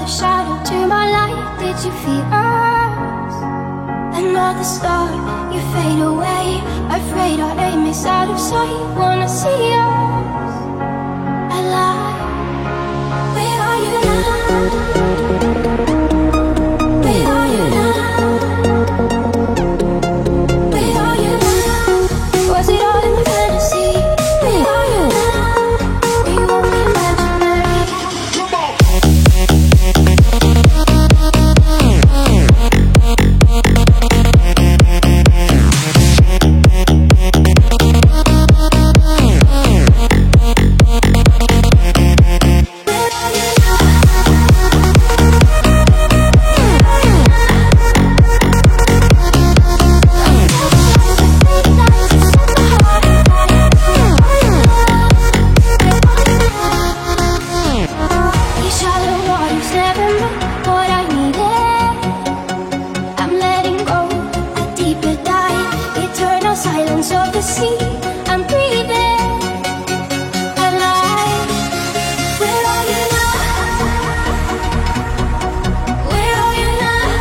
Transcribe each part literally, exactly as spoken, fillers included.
another shadow to my light. Did you feel us? Another star, you fade away. Afraid our aim is out of sight. Wanna see us alive. Where are you now? Where are you now? Where are you now? Was it all in fantasy? Where are you now? We won't be imaginary. Come on. Silence of the sea, I'm breathing alive. Where are you now? Where are you now?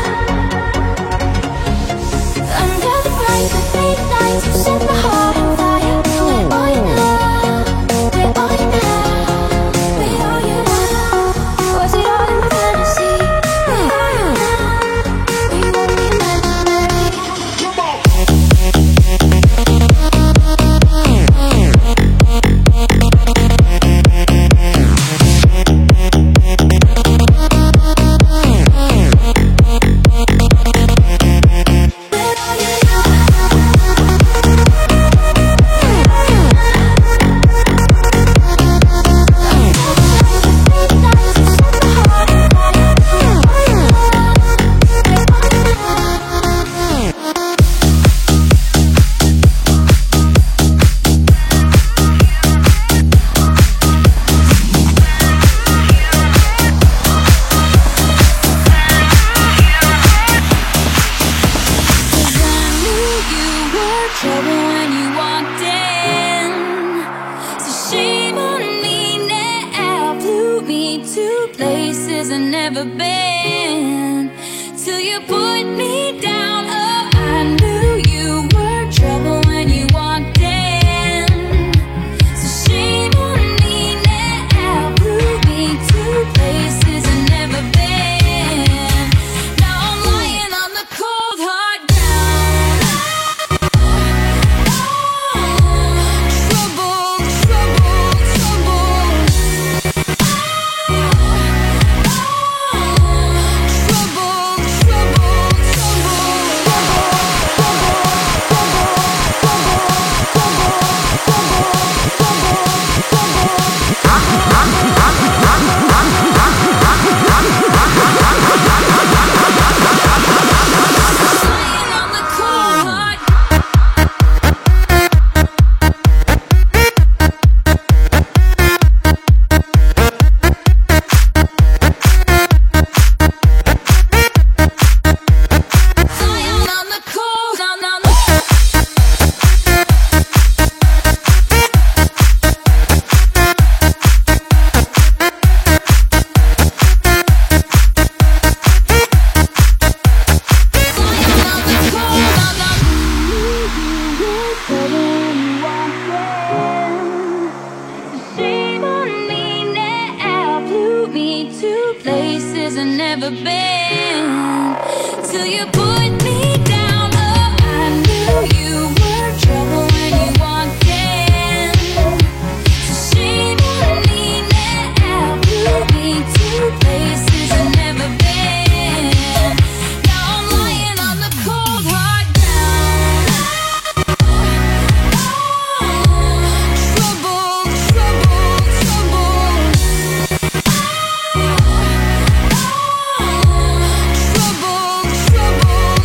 Under the bright of fate lights, you set my heart on fire. Where are you now? Where are you now? Where are you now? Was it all in fantasy? Where are you now? We won't be imaginary. Come on. Trouble when you walked in, so shame on me now. Flew me to places I've never been, till you put me down. Oh, I knew you were trouble when you walked in, so shame on me now. Flew me to places I've never been. Now I'm lying on the cold hard ground. Places I've never been, till you put me down. Oh, I knew you were trouble when you walked in, so shame on me now. Flew me to places I've never been. Now I'm lying on the cold hard ground. Trouble, trouble, trouble. Trouble, trouble.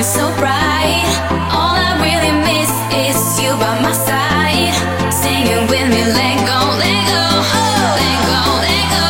shine so bright. All I really miss is you by my side, singing with me. Let go, let go, let go, let go.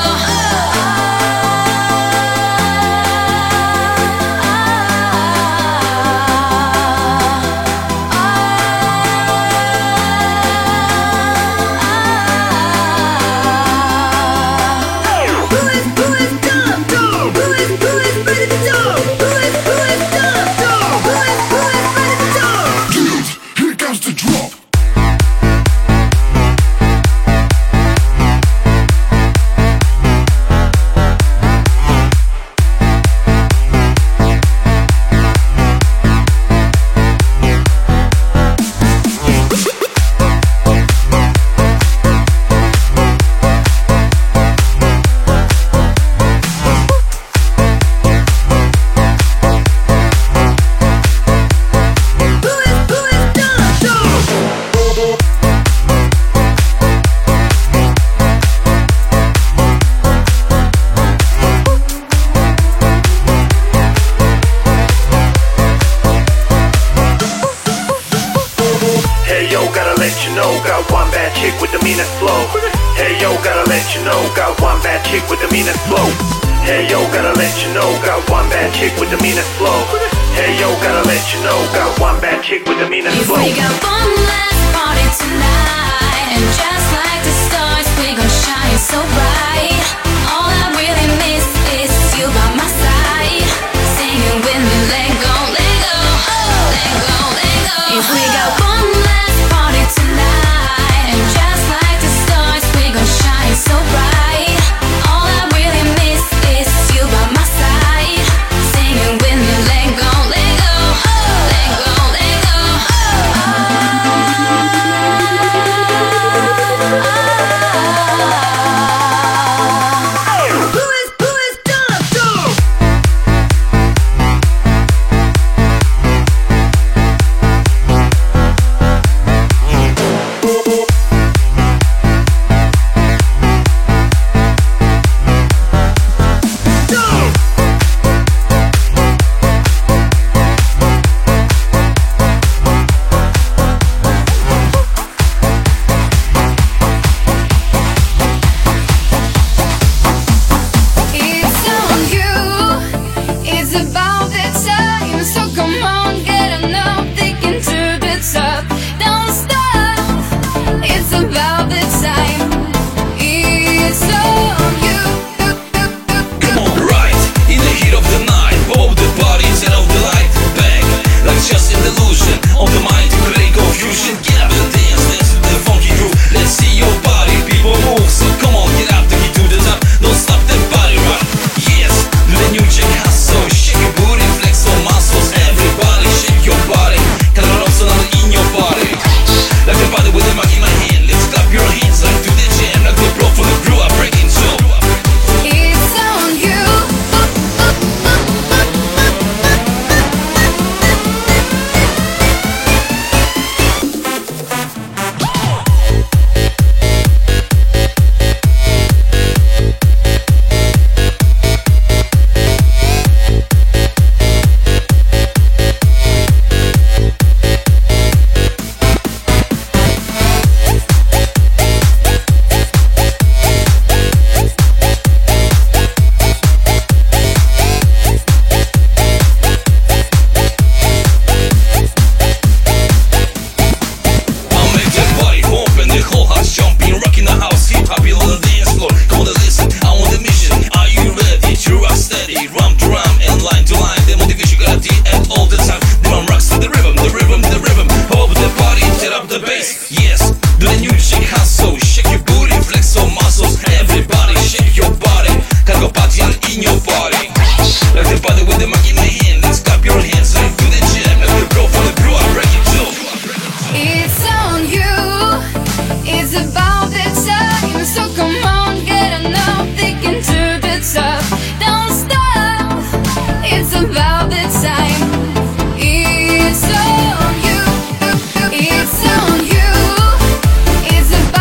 It's on you. It's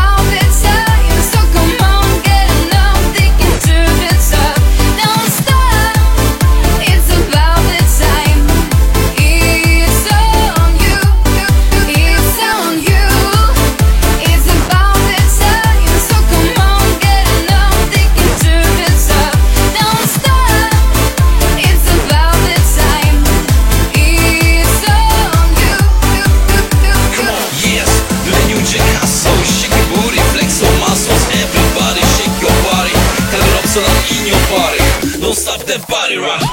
the body rock.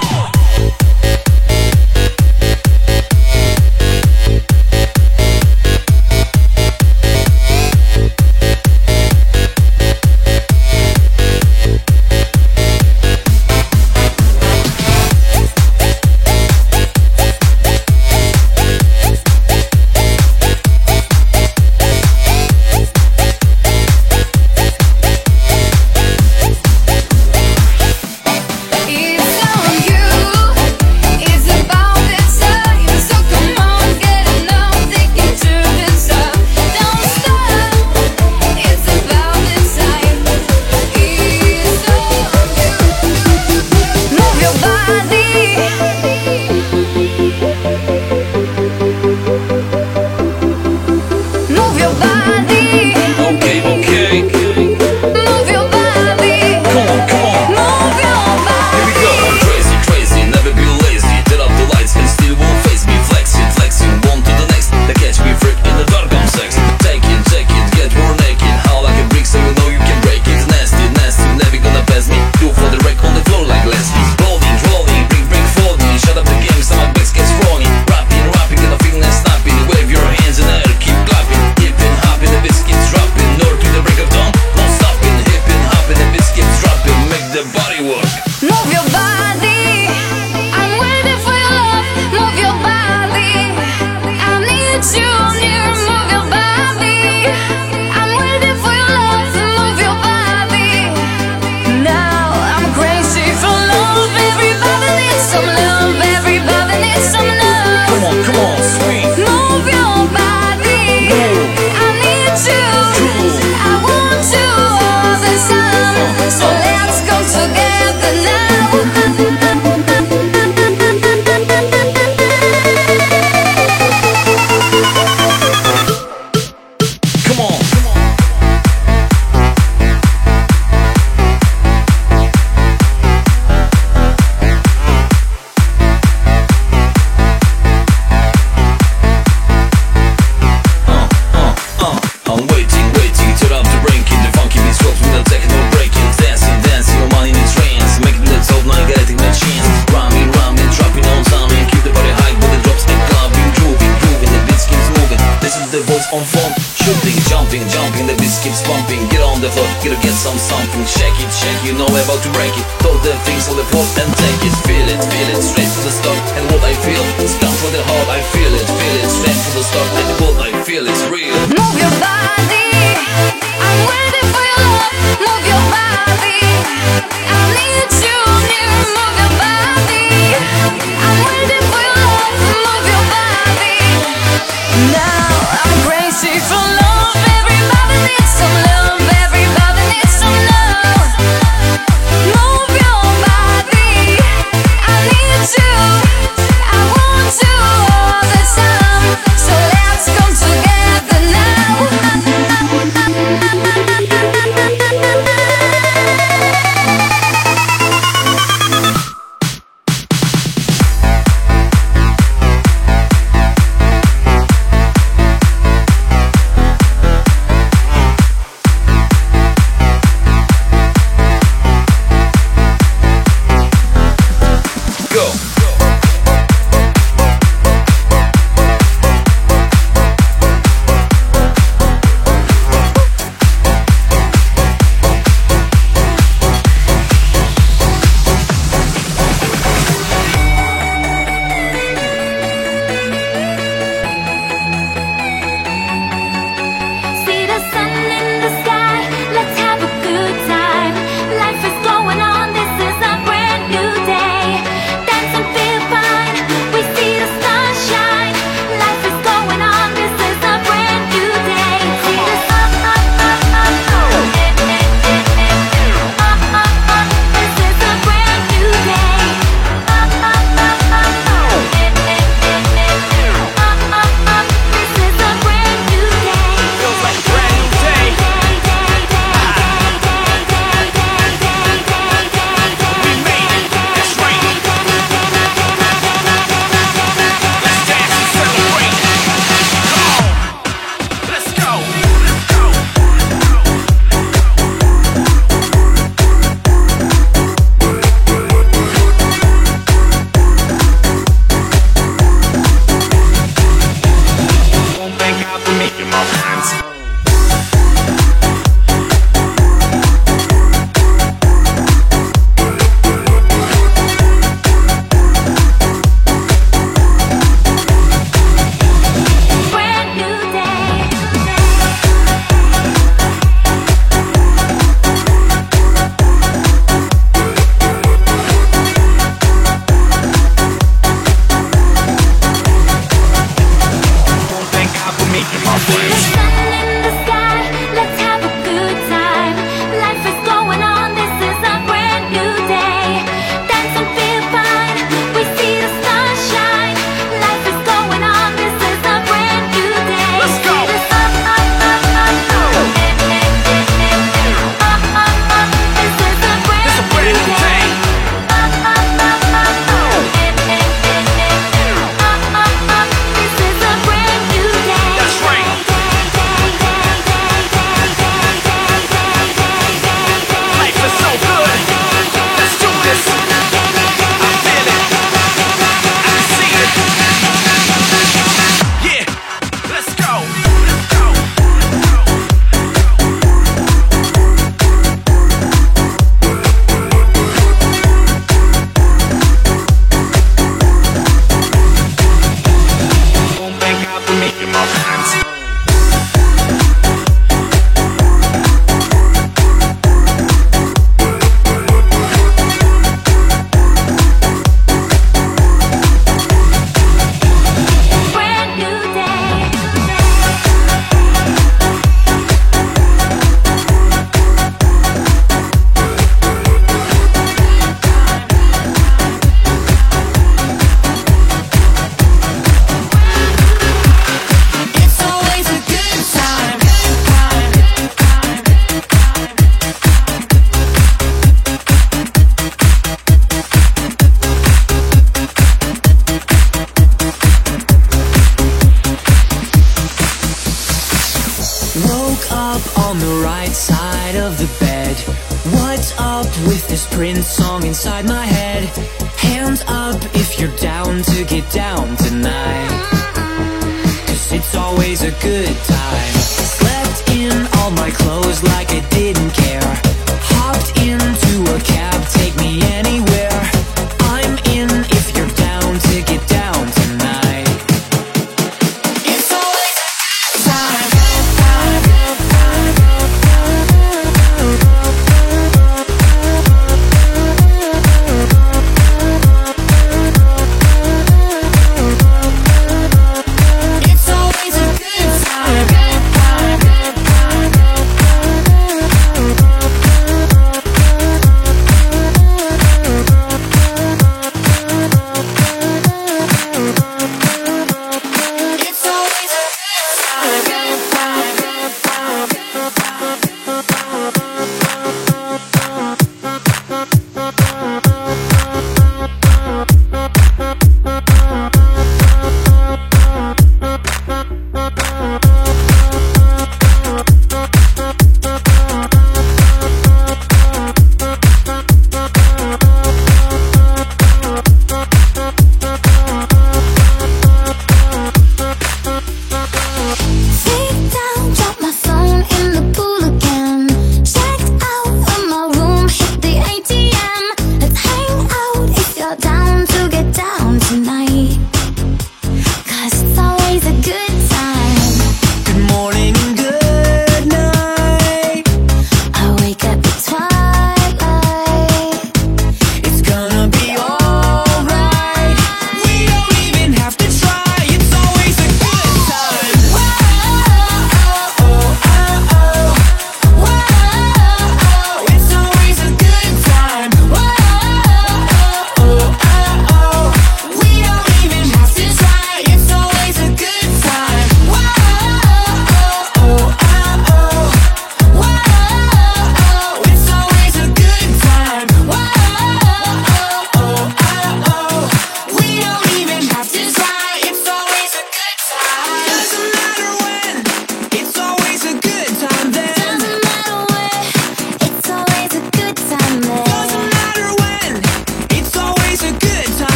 On phone, shooting, jumping, jumping, the beat keeps pumping. Get on the floor, gotta get some something. Shake it, shake, you know about to break it. Throw the things on the floor and take it. Feel it, feel it, straight from the start. And what I feel, it's come from the heart. I feel it, feel it, straight from the start. And what I feel, it's real. Move your body, I'm waiting for your love. Move your body, I need you near. Move your body, I'm waiting for your love. Move your body. Now I'm crazy for love. Everybody needs some love. Everybody needs some love. Move your body, I need you. I want you all the time. So let's come together now. Woke up on the right side of the bed. What's up with this Prince song inside my head? Hands up if you're down to get down tonight, 'cause it's always a good time. Slept in all my clothes like I didn't care. Hopped into a cab, take me anywhere. I'm in if you're down to get down tonight. It's always a good time. It's always a good time.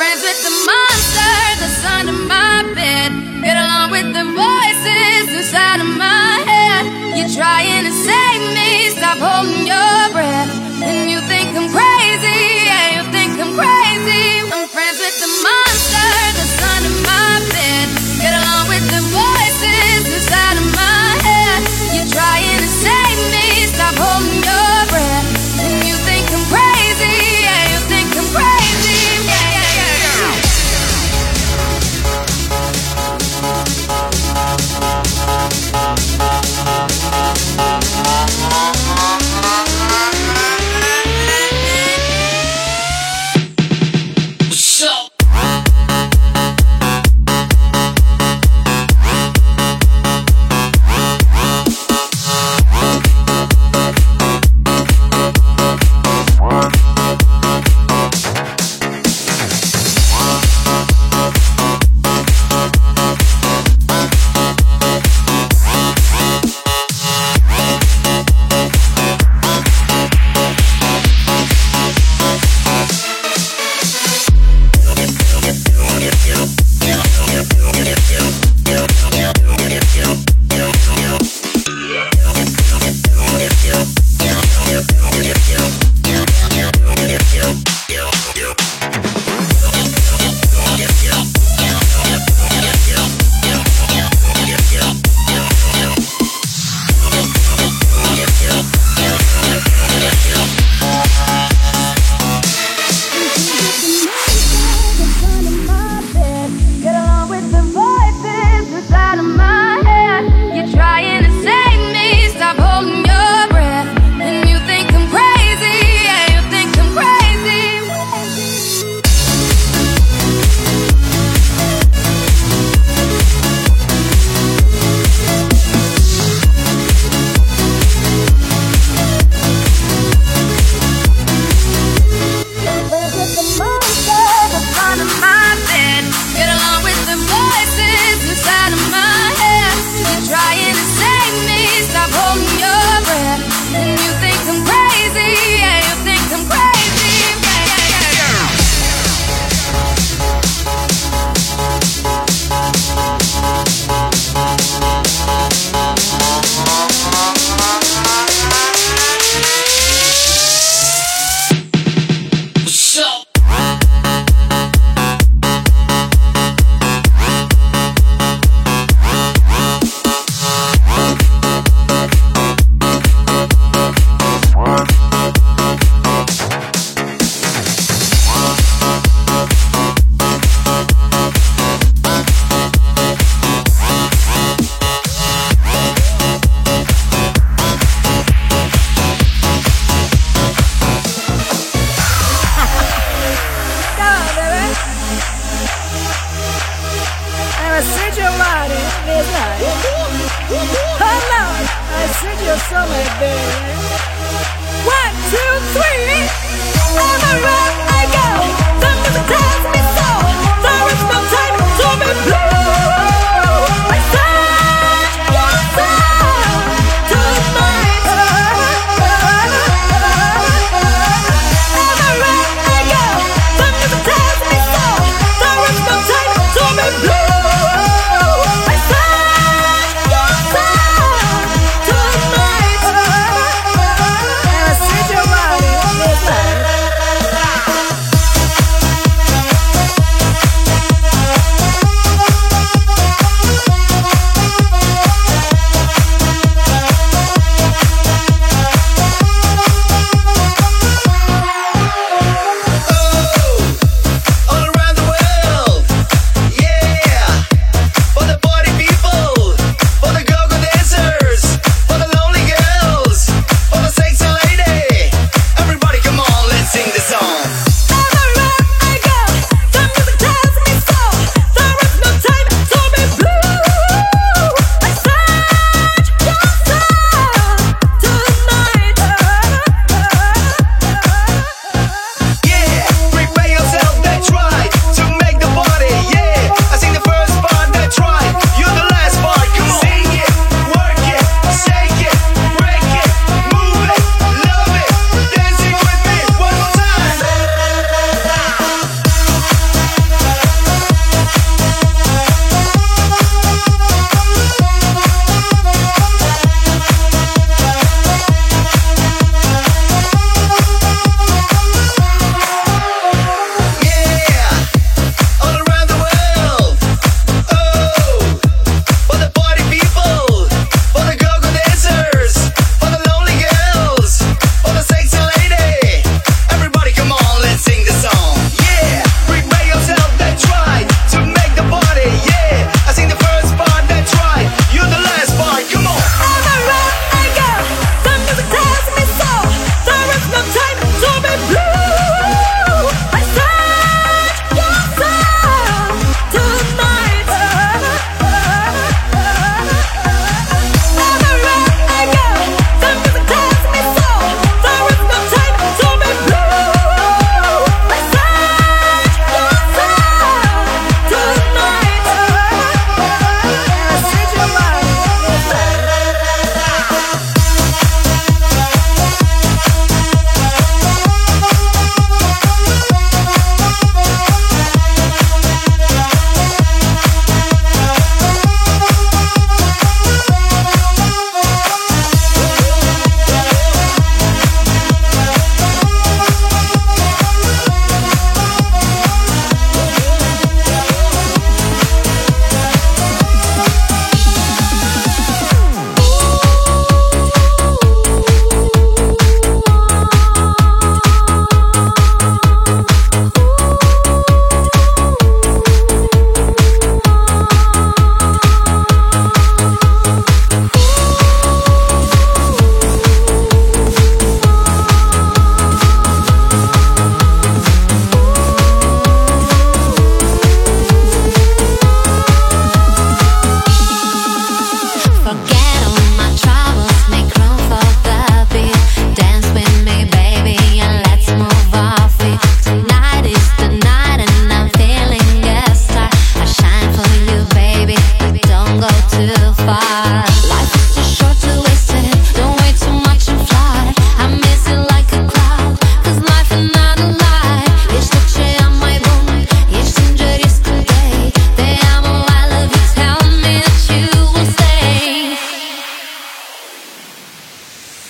friends with the monster that's under my bed. Get along with the voices inside of my head. You're trying to save me, stop holding your breath. And you think I'm crazy, yeah, you think I'm crazy. I'm friends with the monster that's under my bed. Get along with the voices inside of my head. You're trying to save me, stop holding your breath. And you think I'm crazy, yeah, you think I'm crazy. Yeah, yeah, yeah, yeah.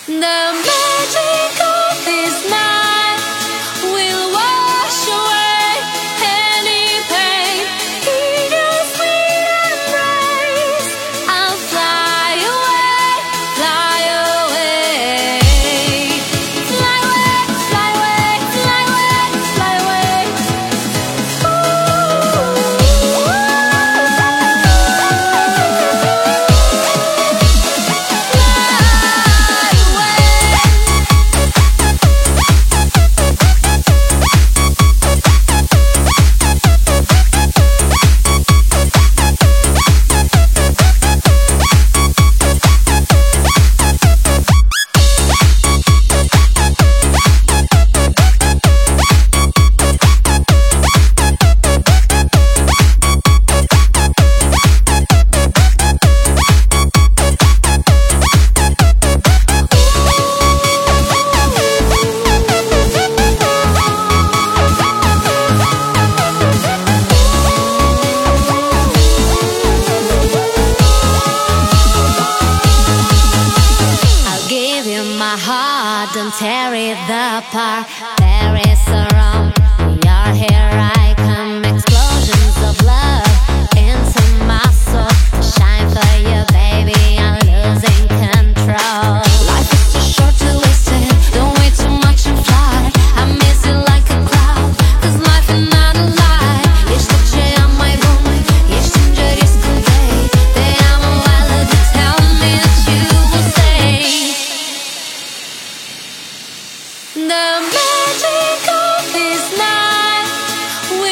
The magic of this night will wash away any pain. In your sweet embrace, I'll fly away, fly away. Fly away, fly away, fly away, fly away. My heart, don't tear it apart. There is a room, you're here, I come. Explosions of love into my soul. Shine for you, baby, I'm losing control. Life is too short to waste it, don't wait too much and fly. I miss it like a crowd, cause life is not a lie. Jeszcze cię amajmy, jeszcze risco day. Te amo, I love you, tell me that you will stay. The magic of this night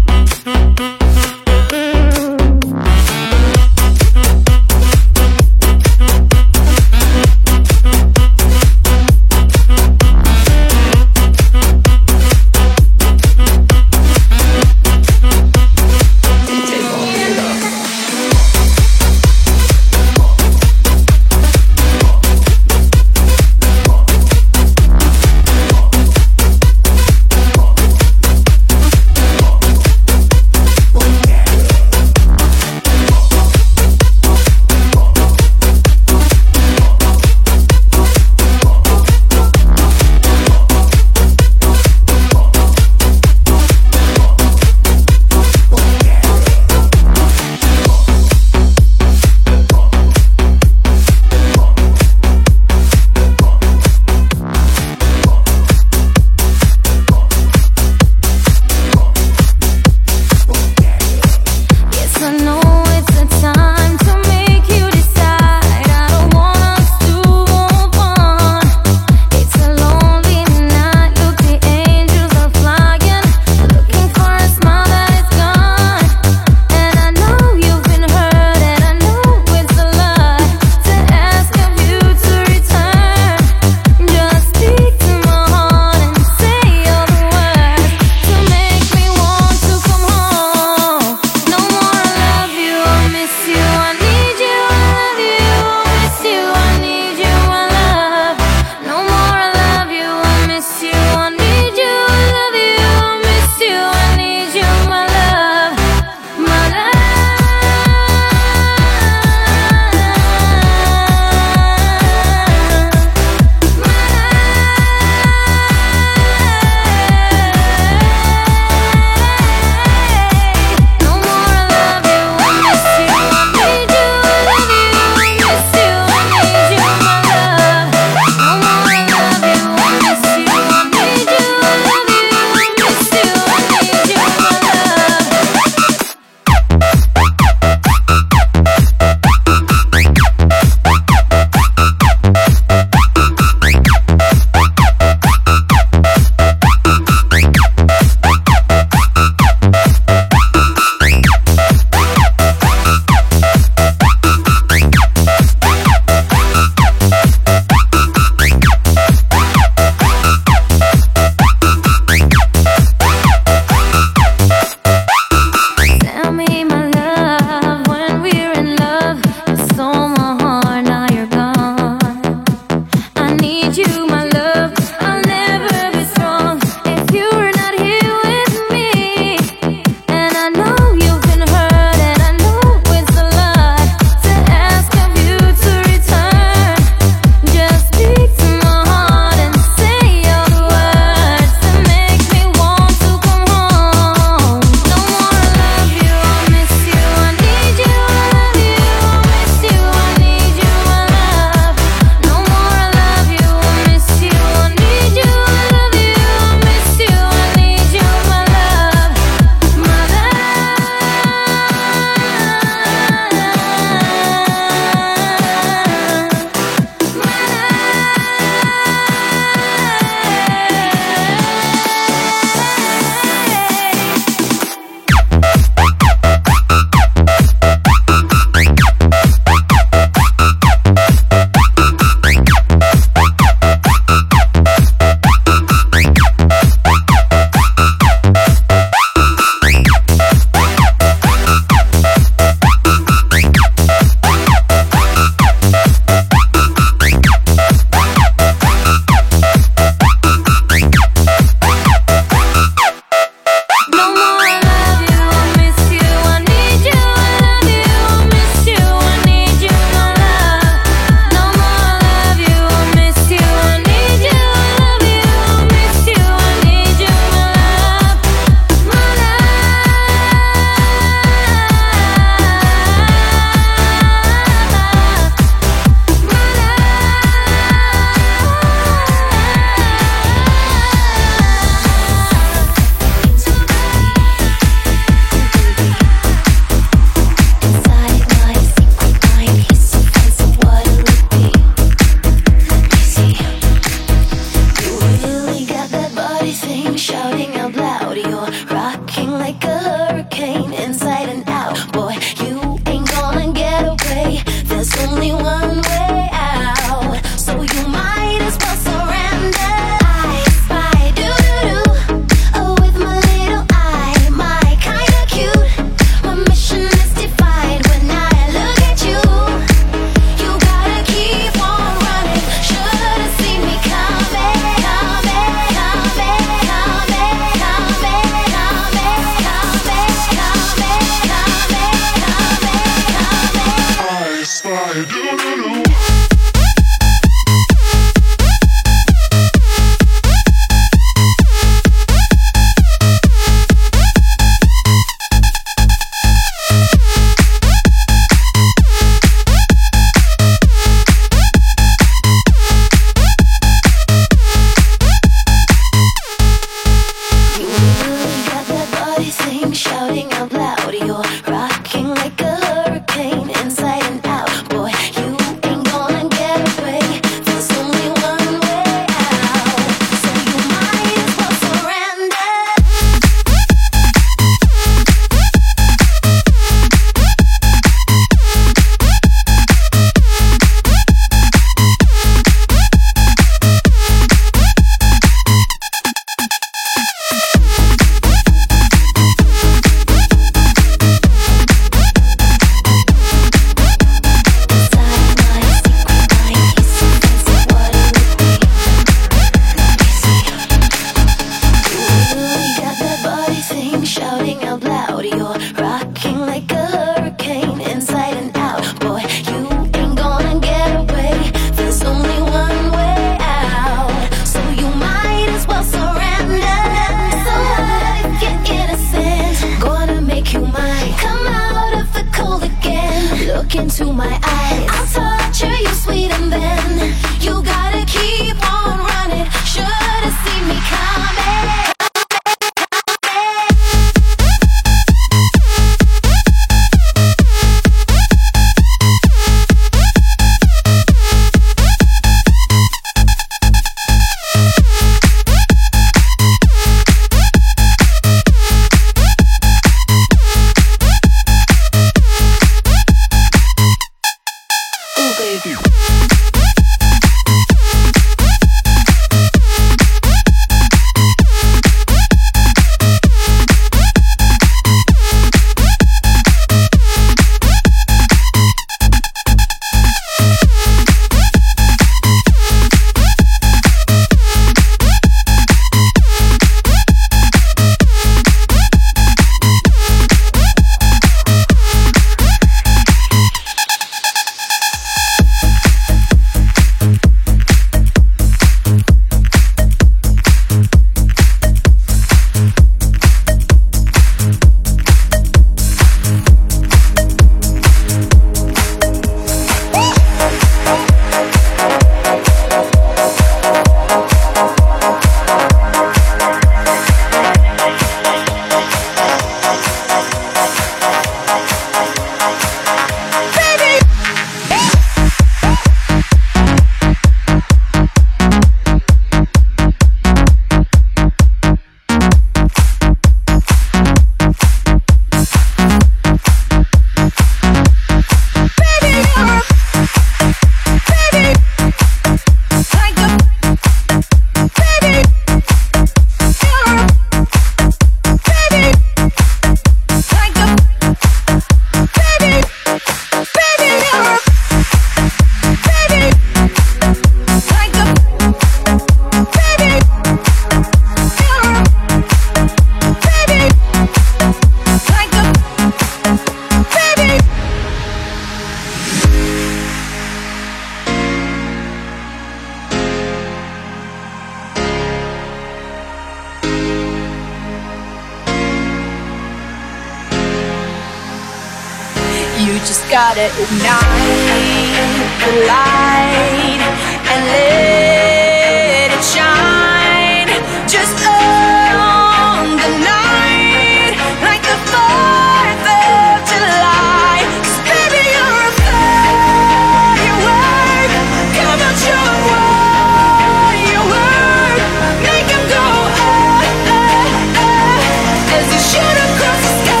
just gotta ignite the light and let it shine just on the night like the fourth of July. 'Cause baby, you're a firework. Come on, show 'em what you work. Make 'em go ah, ah, ah, as you shoot across the sky.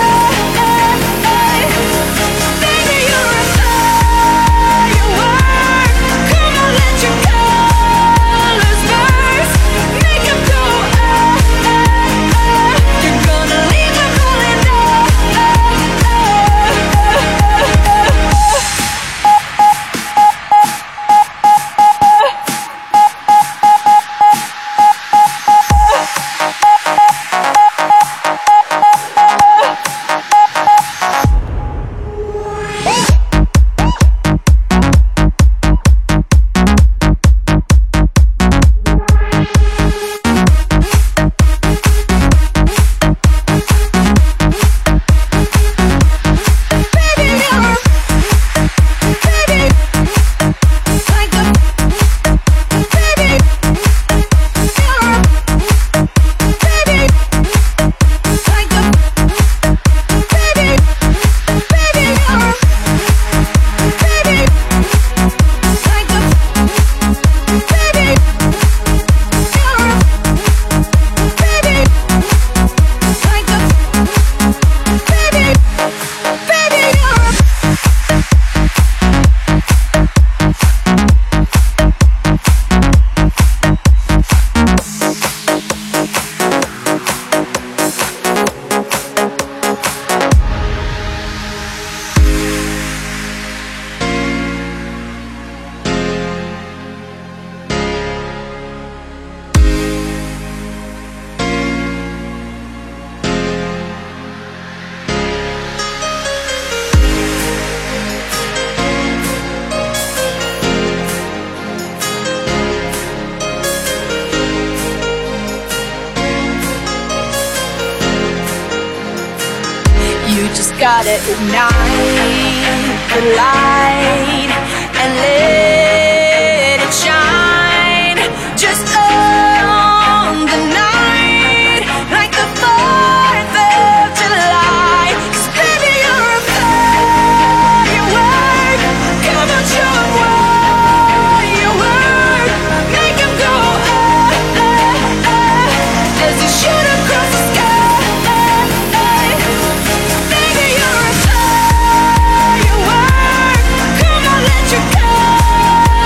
Gotta ignite the light and let it shine just on the night like the fourth of July. 'Cause baby, you're a firework. Come on, show 'em what you work. Make 'em go ah, ah, ah, as you shoot across the sky. Come on, let your colors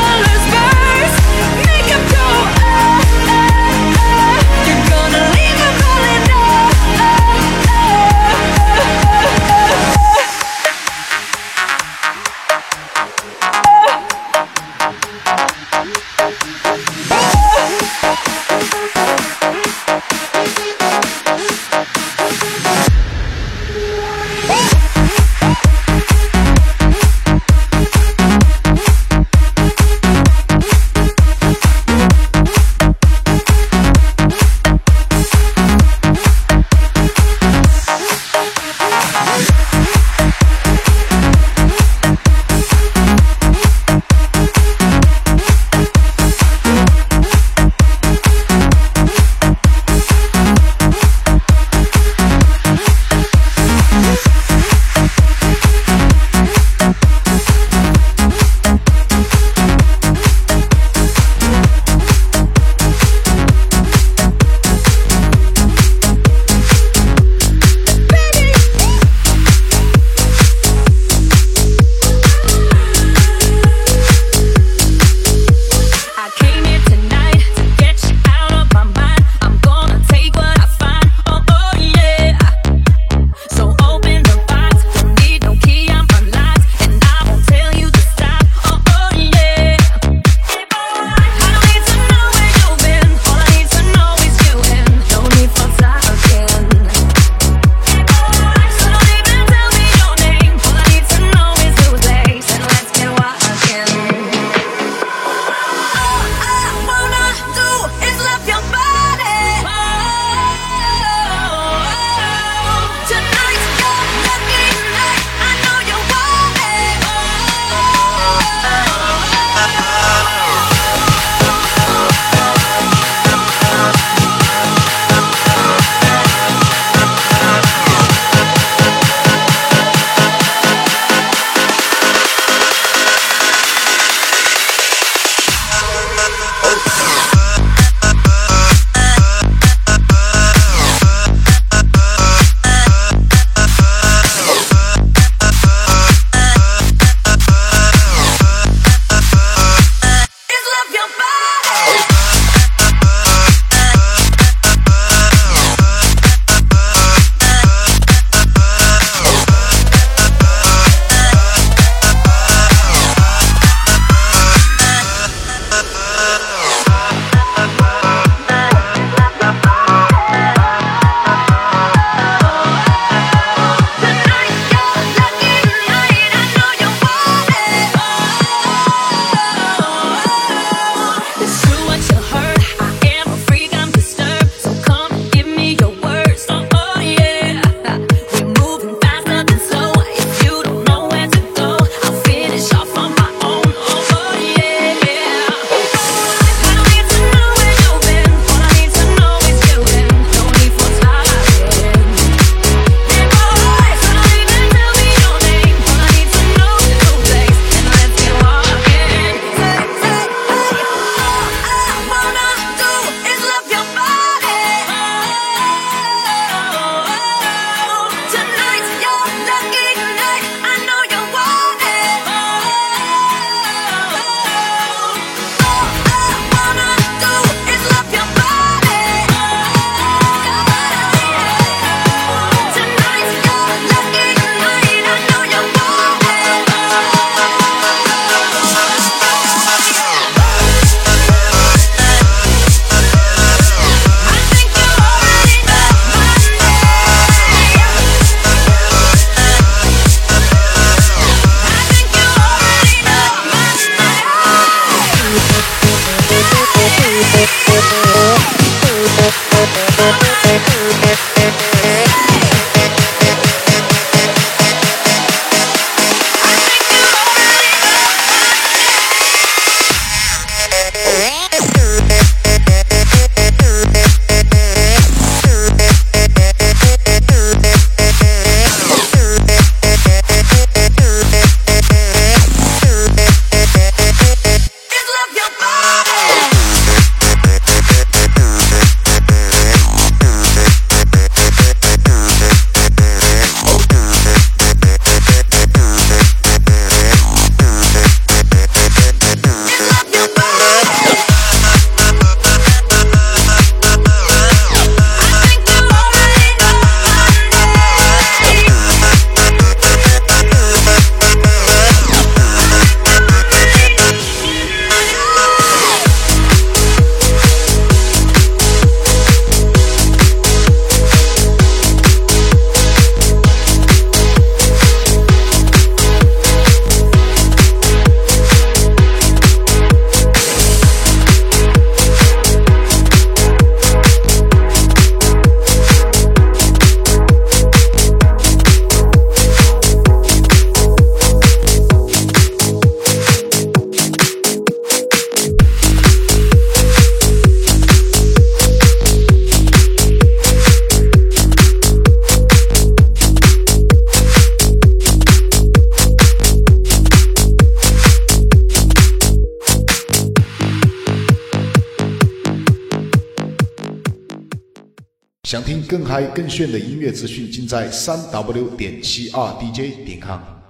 想听更嗨更炫的音乐资讯，尽在三 w 点七 r d j 点 com。